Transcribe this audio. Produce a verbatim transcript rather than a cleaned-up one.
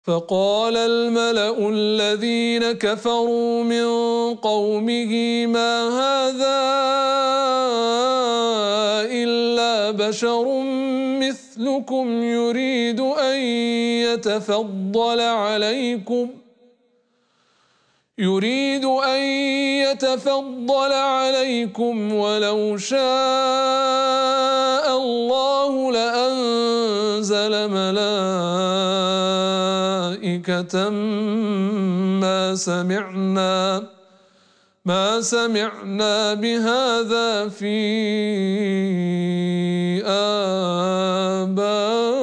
فقال الملأ الذين كفروا من قومه ما هذا إلا بشر مثلكم يريد أن يتفضل عليكم يريد أن يتفضل عليكم ولو شاء الله لأنزل ملائكة ما سمعنا ما سمعنا بهذا في آبائنا